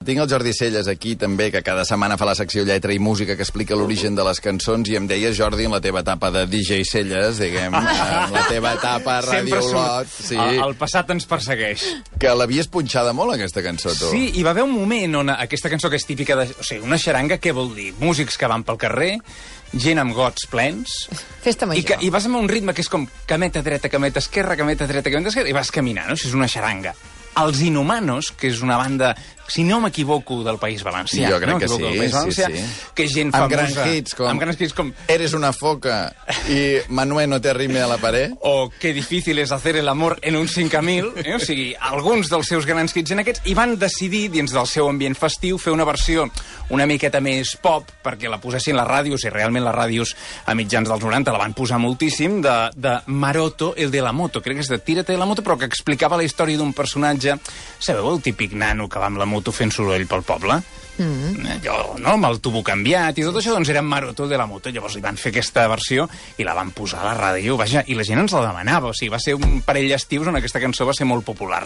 Tinc el Jordi Celles aquí també, que cada setmana fa la secció Lletra i Música, que explica l'origen de les cançons, i em deies, Jordi, en la teva etapa de DJ Celles, diguem, en la teva etapa a Radio Olot... Sí. El passat ens persegueix. Que l'havies punxada molt, aquesta cançó, tu. Sí, hi va haver un moment on aquesta cançó, que és típica de... O sigui, una xaranga, què vol dir? Músics que van pel carrer, gent amb gots plens... Festa major. I vas amb un ritme que és com cameta dreta, cameta esquerra, cameta dreta, cameta esquerra, i vas caminant, no? Això és una xaranga. Els Inhumanos, que és una banda, si no m'equivoco, del País Valencià. Jo crec que sí. Que és gent famosa. Amb grans hits com Eres una foca i Manuel no te arrime a la pared. O Qué difícil es hacer el amor en un 5000. O sigui, alguns dels seus grans hits en aquests, i van decidir, dins del seu ambient festiu, fer una versió una miqueta més pop, perquè la posessin les ràdios, i realment les ràdios a mitjans dels 90 la van posar moltíssim, de Maroto, el de la moto. Crec que és de Tírate de la moto, però que explicava la història d'un personatge. Sabeu el típic nano que va amb la moto fent soroll pel poble? Jo, no, amb el tubo canviat i tot això, doncs era Maroto de la moto. Llavors li van fer aquesta versió i la van posar a la ràdio, vaja, i la gent ens la demanava. O sigui, va ser un parell d'estius on aquesta cançó va ser molt popular.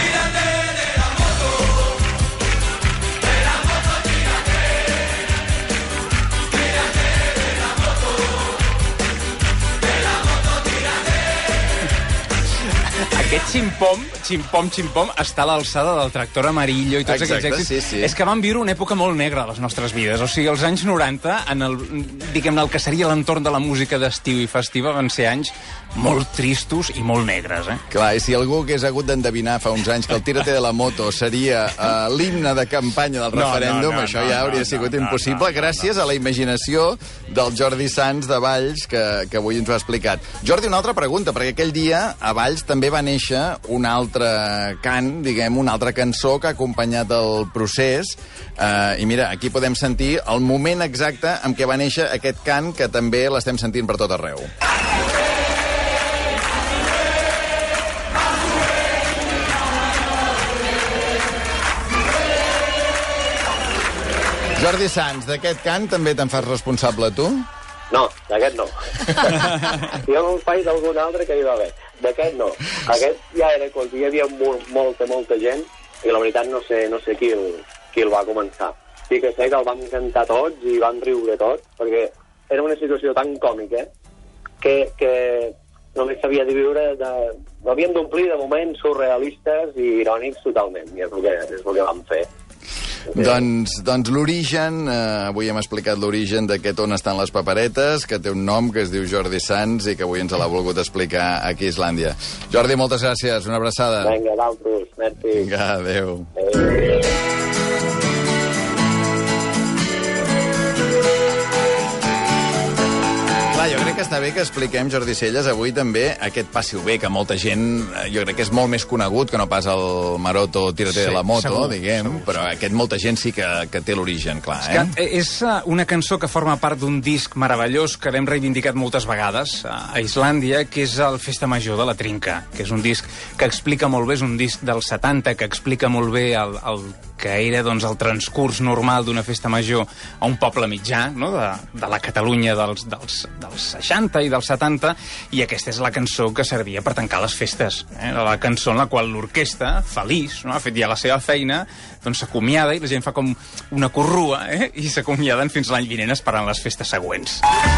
Aquest ximpom, està a l'alçada del tractor amarillo i tots aquests èxits. Sí. És que van viure una època molt negra a les nostres vides. O sigui, els anys 90, diguem-ne, el que seria l'entorn de la música d'estiu i festiva, van ser anys molt tristos i molt negres, eh? Clar, i si algú hagués hagut d'endevinar fa uns anys que el Tírate de la moto seria l'himne de campanya del referèndum, això ja hauria sigut impossible, gràcies a la imaginació del Jordi Sans de Valls, que avui ens ho ha explicat. Jordi, una altra pregunta, perquè aquell dia a Valls també va néixer un altre cant, diguem, una altra cançó que ha acompanyat el procés. I mira, aquí podem sentir el moment exacte en què va néixer aquest cant, que també l'estem sentint per tot arreu. Jordi Sans, d'aquest cant també te'n fas responsable, tu? No, d'aquest no. Jo me'n faig d'algun altre que hi va haver. D'aquest no. Aquest ja era quan hi havia molta gent, i la veritat no sé qui el va començar. Sí que sé que el vam cantar tots i vam riure tots, perquè era una situació tan còmica que només s'havia de viure l'havíem d'omplir de moments surrealistes i irònics totalment, i és el que vam fer. Doncs l'origen, avui hem explicat l'origen d'aquest On estan les paperetes, que té un nom que es diu Jordi Sans i que avui ens l'ha volgut explicar aquí a Islàndia. Jordi, moltes gràcies, una abraçada. Vinga, d'altres, merci. Vinga, adéu. Jo crec que està bé que expliquem, Jordi Celles, avui també aquest Passi-ho bé, que molta gent, jo crec que és molt més conegut que no pas el Maroto Tírate de la moto, segur, diguem, però aquest molta gent sí que té l'origen, clar. És una cançó que forma part d'un disc meravellós que l'hem reivindicat moltes vegades a Islàndia, que és el Festa Major de la Trinca, que és un disc que explica molt bé, és un disc dels 70, que explica molt bé el que era doncs, el transcurs normal d'una festa major a un poble mitjà, no? de la Catalunya dels 60 i dels 70, i aquesta és la cançó que servia per tancar les festes. La cançó en la qual l'orquestra, feliç, no? Ha fet ja la seva feina, doncs s'acomiada i la gent fa com una corrua, i s'acomiaden fins l'any vinent esperant les festes següents.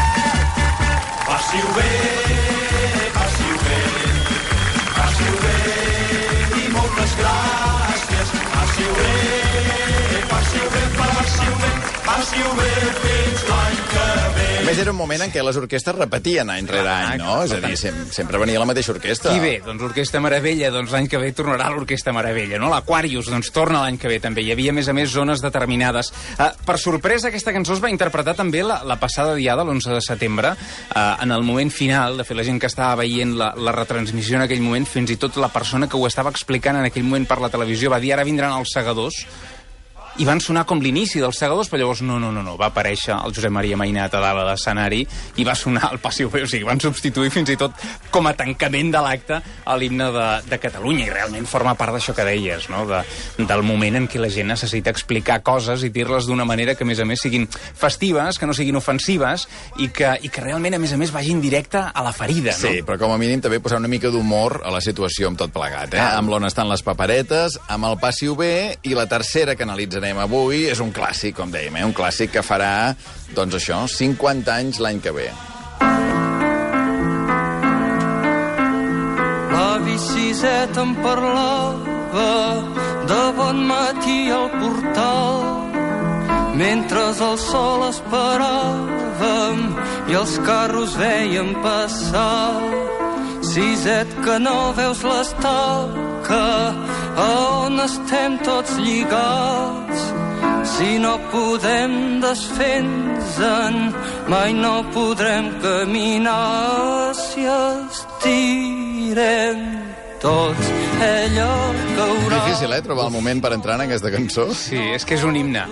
Passi-ho bé, passi-ho bé, passi-ho bé i moltes gràcies. Passi-ho bé, passi-ho bé, passi-ho bé, passi-ho bé fins l'any que ve. A més, era un moment en què les orquestres repetien any rere any, no? És a dir, sempre venia la mateixa orquestra. I bé, doncs l'Orquestra Meravella, doncs l'any que ve tornarà l'Orquestra Meravella, no? L'Aquarius, doncs torna l'any que ve també. Hi havia, a més zones determinades. Per sorpresa, aquesta cançó es va interpretar també la passada diada, l'11 de setembre, en el moment final. De fet, la gent que estava veient la retransmissió en aquell moment, fins i tot la persona que ho estava explicant en aquell moment per la televisió, va dir, ara vindran els segadors, i van sonar com l'inici dels segadors, però llavors no, va aparèixer el Josep Maria Mainat a dalt de l'escenari i va sonar el Passi-ho bé, o sigui, van substituir fins i tot com a tancament de l'acte a l'himne de Catalunya, i realment forma part d'això que deies, no? Del moment en què la gent necessita explicar coses i dir-les d'una manera que, a més, siguin festives, que no siguin ofensives, i que realment, a més, vagin directe a la ferida, no? Sí, però com a mínim també posar una mica d'humor a la situació amb tot plegat, amb l'On estan les paperetes, amb el Passi-ho bé, i la tercera que analitzarem estrenem avui. És un clàssic, com dèiem, un clàssic que farà, doncs això, 50 anys l'any que ve. L'avi Siset em parlava de bon matí al portal, mentre el sol esperàvem i els carros veiem passar. Siset, que no veus l'estaca a on estem tots lligats. Si no podem desfer-nos-en, mai no podrem caminar. Si estirem tots, ella caurà. Difícil, trobar el moment per entrar en aquesta cançó. Sí, és que és un himne.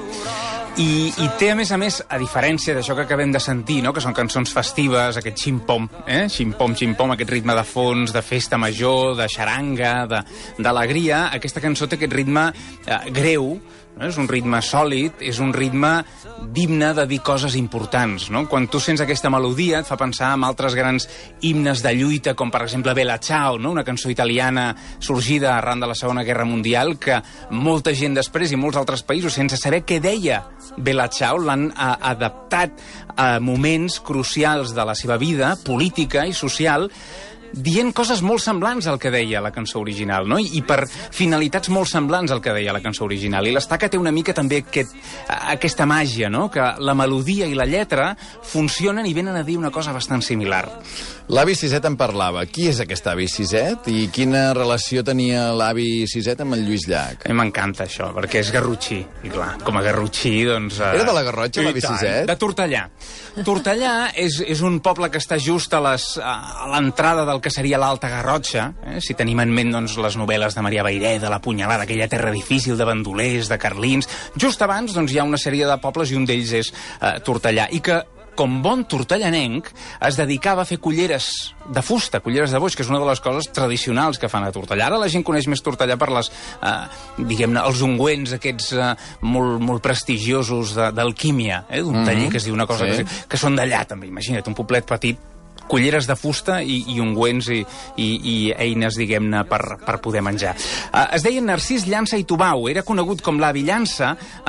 I té, a més, a diferència d'això que acabem de sentir, no? Que són cançons festives, aquest ximpom, ximpom, aquest ritme de fons, de festa major, de xaranga, d'alegria, aquesta cançó té aquest ritme greu, no? És un ritme sòlid, és un ritme d'himne de dir coses importants, no? Quan tu sents aquesta melodia et fa pensar en altres grans himnes de lluita, com per exemple Bella Ciao, no? Una cançó italiana sorgida arran de la Segona Guerra Mundial, que molta gent després i molts altres països, sense saber què deia Bella Ciao, l'han adaptat a moments crucials de la seva vida política i social, dient coses molt semblants al que deia la cançó original, no? I per finalitats molt semblants al que deia la cançó original. I l'Estaca té una mica també aquesta màgia, no? Que la melodia i la lletra funcionen i venen a dir una cosa bastant similar. L'avi Siset en parlava. Qui és aquest avi Siset i quina relació tenia l'avi Siset amb el Lluís Llach? A mi m'encanta això, perquè és garrotxí. I clar, com a garrotxí, doncs... Era de la Garrotxa, l'avi Siset? De Tortellà. Tortellà és un poble que està just a l'entrada del que seria l'Alta Garrotxa, si tenim en ment doncs, les novel·les de Maria Vaireda, La Punyalada, aquella terra difícil de bandolers, de carlins. Just abans doncs, hi ha una sèrie de pobles i un d'ells és Tortellà. I que, com bon tortellanenc, es dedicava a fer culleres de fusta, culleres de boix, que és una de les coses tradicionals que fan a Tortellà. Ara la gent coneix més Tortellà per les, diguem-ne, els ungüents aquests molt prestigiosos d'alquímia, d'un taller que es diu una cosa que són d'allà, també. Imagina't, un poblet petit, culleres de fusta i ungüents i eines, diguem-ne, per poder menjar. Es deia Narcís Llança i Tubau, era conegut com l'avi Llança,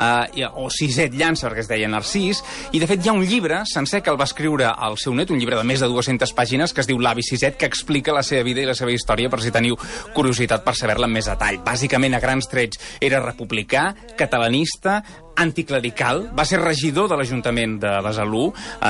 o Siset Llança, perquè es deia Narcís, i de fet hi ha un llibre sencer que el va escriure al seu net, un llibre de més de 200 pàgines, que es diu L'avi Siset, que explica la seva vida i la seva història, per si teniu curiositat per saber-la amb més detall. Bàsicament, a grans trets, era republicà, catalanista, anticlerical, va ser regidor de l'Ajuntament de Besalú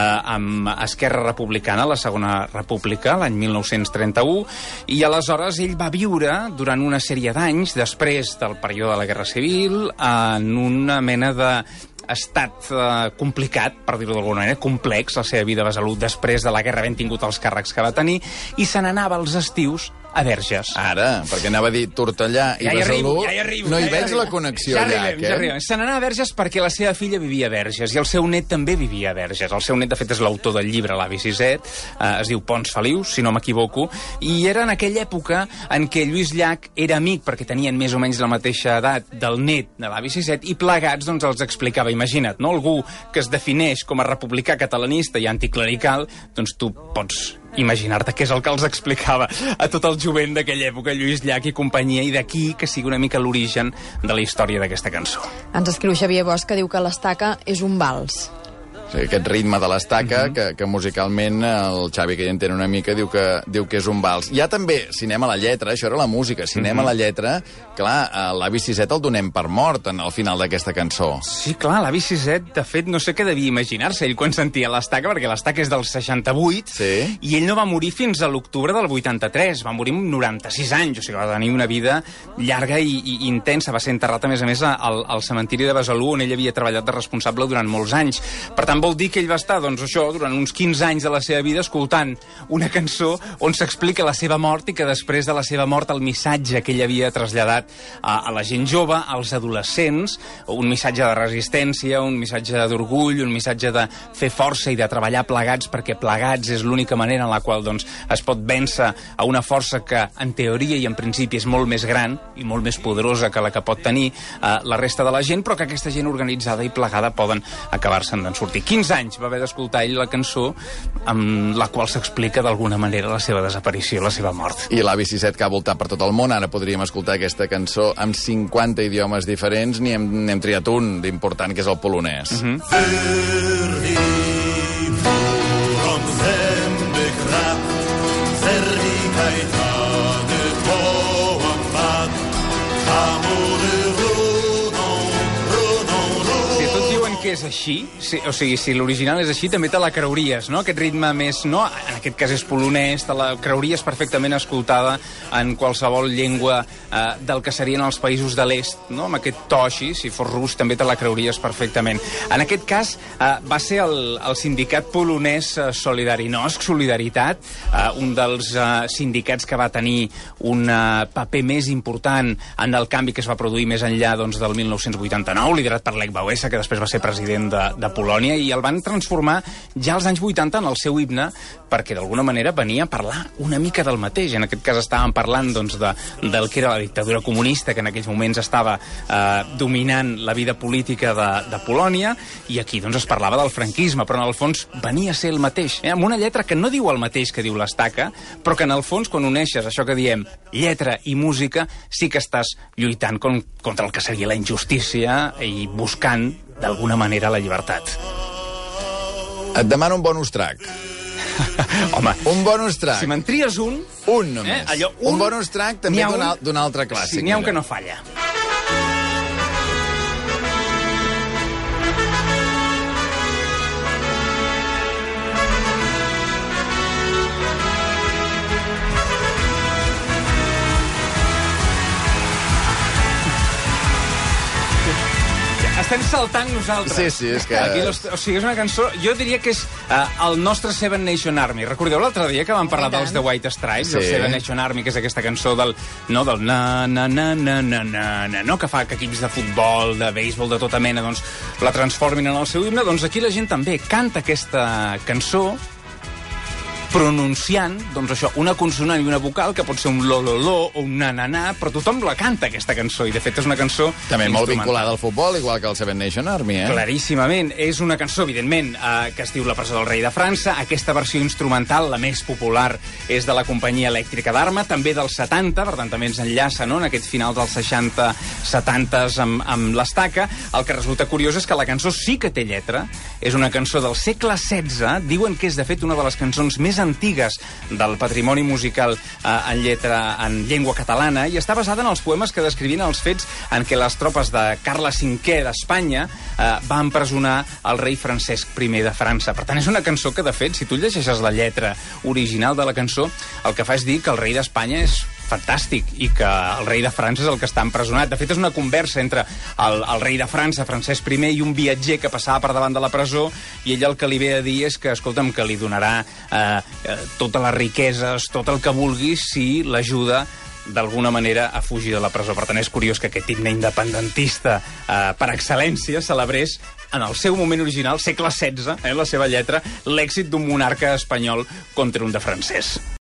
amb Esquerra Republicana, la Segona República, l'any 1931, i aleshores ell va viure durant una sèrie d'anys, després del període de la Guerra Civil, en una mena de estat complicat, per dir-ho d'alguna manera, complex, la seva vida a Besalú, després de la guerra, havent tingut els càrrecs que va tenir, i se n'anava als estius a Verges. Ara, perquè anava a dir Tortellà i Besalú. Ja hi arribo. No hi veig la connexió allà, Ja arribem. Se n'anava a Verges perquè la seva filla vivia a Verges i el seu net també vivia a Verges. El seu net, de fet, és l'autor del llibre L'avi Siset, es diu Pons Feliu, si no m'equivoco, i era en aquella època en què Lluís Llach era amic, perquè tenien més o menys la mateixa edat, del net de l'avi Siset, i plegats doncs els explicava. Imagina't, no? Algú que es defineix com a republicà catalanista i anticlerical, doncs tu pots imaginar-te què és el que els explicava a tot el jovent d'aquella època, Lluís Llach i companyia, i d'aquí que sigui una mica l'origen de la història d'aquesta cançó. Ens escriu Xavier Bosch, que diu que l'Estaca és un vals. Sí, aquest ritme de l'Estaca, que musicalment el Xavi, que hi entén una mica, diu que és un vals. Hi ha també, si anem a la lletra, això era la música, si anem a la lletra, clar, l'avi Siset el donem per mort al final d'aquesta cançó. Sí, clar, l'avi Siset, de fet, no sé què devia imaginar-se ell quan sentia l'Estaca, perquè l'Estaca és del 68, i ell no va morir fins a l'octubre del 83, va morir amb 96 anys, o sigui, va tenir una vida llarga i intensa, va ser enterrat, a més, al cementiri de Besalú, on ell havia treballat de responsable durant molts anys. Per tant, vol dir que ell va estar, doncs això, durant uns 15 anys de la seva vida escoltant una cançó on s'explica la seva mort i que després de la seva mort el missatge que ell havia traslladat a la gent jove, als adolescents, un missatge de resistència, un missatge d'orgull, un missatge de fer força i de treballar plegats, perquè plegats és l'única manera en la qual doncs, es pot vèncer a una força que en teoria i en principi és molt més gran i molt més poderosa que la que pot tenir la resta de la gent, però que aquesta gent organitzada i plegada poden acabar-se'n d'en sortir. 15 anys va haver d'escoltar ell la cançó amb la qual s'explica d'alguna manera la seva desaparició, la seva mort. I l'Avi Sisset, que ha voltat per tot el món, ara podríem escoltar aquesta cançó amb 50 idiomes diferents, n'hem triat un d'important, que és el polonès. Que és així, o sigui, si l'original és així, també te la creuries, no? Aquest ritme més, no? En aquest cas és polonès, te la creuries perfectament escoltada en qualsevol llengua del que serien els països de l'est, no? Amb aquest to així, si fos rus, també te la creuries perfectament. En aquest cas, va ser el sindicat polonès Solidarność, Solidaritat, un dels sindicats que va tenir un paper més important en el canvi que es va produir més enllà doncs, del 1989, liderat per Lech Wałęsa, que després va ser president de Polònia, i el van transformar ja als anys 80 en el seu himne, perquè d'alguna manera venia a parlar una mica del mateix. En aquest cas estàvem parlant doncs, del que era la dictadura comunista, que en aquells moments estava dominant la vida política de Polònia, i aquí doncs, es parlava del franquisme, però en el fons venia a ser el mateix, amb una lletra que no diu el mateix que diu l'Estaca, però que en el fons, quan uneixes això que diem lletra i música, sí que estàs lluitant contra el que seria la injustícia i buscant d'alguna manera la llibertat. Et demano un bonus track. Home, un bonus track. Si me'n tries un... Un només. Un bonus track també d'un altre clàssic. Sí, n'hi ha un que no falla. Estem saltant nosaltres. Sí, és que... Aquí, o sigui, és una cançó... Jo diria que és el nostre Seven Nation Army. Recordeu l'altre dia que vam parlar dels The White Stripes, el Seven Nation Army, que és aquesta cançó del na-na-na-na-na-na, no? Que fa que equips de futbol, de béisbol, de tota mena, doncs, la transformin en el seu himne. Doncs aquí la gent també canta aquesta cançó pronunciant, doncs això, una consonant i una vocal, que pot ser un lo-lo-lo o un na-na-na, però tothom la canta, aquesta cançó, i de fet és una cançó també molt vinculada al futbol, igual que el Seven Nation Army, Claríssimament. És una cançó, evidentment, que es diu La presó del rei de França. Aquesta versió instrumental, la més popular, és de la companyia elèctrica d'Arma, també dels 70, per tant, també ens enllaça, no?, en aquest final dels 60-70s amb l'Estaca. El que resulta curiós és que la cançó sí que té lletra, és una cançó del segle XVI, diuen que és, de fet, una de les cançons més antigues del patrimoni musical en llengua catalana, i està basada en els poemes que descrivien els fets en què les tropes de Carles V d'Espanya van empresonar el rei Francesc I de França. Per tant, és una cançó que, de fet, si tu llegeixes la lletra original de la cançó, el que fa és dir que el rei d'Espanya és fantàstic i que el rei de França és el que està empresonat. De fet, és una conversa entre el rei de França, Francesc I, i un viatger que passava per davant de la presó, i ell el que li ve a dir és que, escolta'm, que li donarà totes les riqueses, tot el que vulgui, si l'ajuda d'alguna manera a fugir de la presó. Per tant, és curiós que aquest himne independentista per excel·lència celebrés en el seu moment original, segle XVI, la seva lletra, l'èxit d'un monarca espanyol contra un de francès.